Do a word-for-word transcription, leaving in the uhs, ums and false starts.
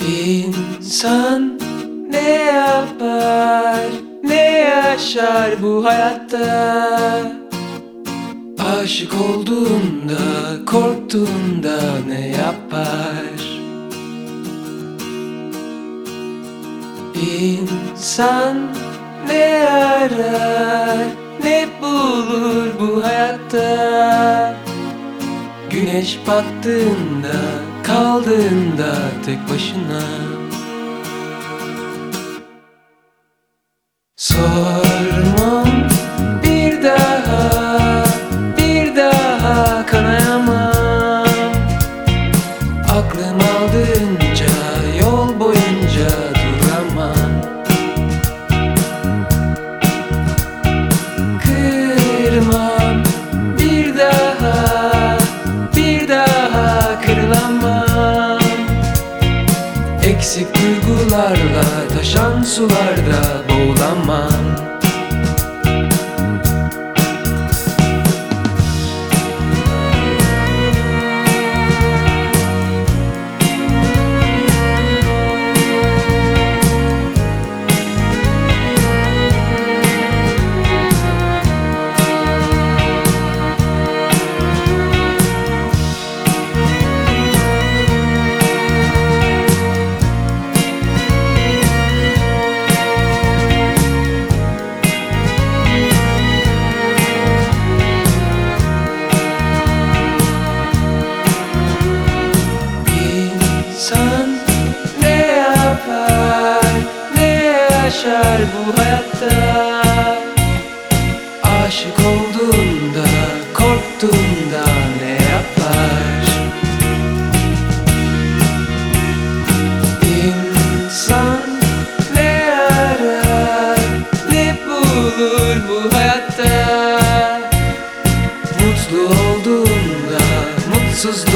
İnsan ne yapar, ne yaşar bu hayatta? Aşık olduğunda, korktuğunda ne yapar? İnsan ne arar, ne bulur bu hayatta? Güneş battığında, kaldığında tek başına. Sormam bir daha, bir daha kanayamam. Aklım aldığınca, yol boyunca duramam. Kırmam bir daha, bir daha kırılamam. Eksik duygularla taşan sularda boğulamam. İnsan ne yapar, ne yaşar bu hayatta? Aşık olduğunda, korktuğunda ne yapar? İnsan ne arar, ne bulur bu hayatta? Mutlu olduğunda, mutsuz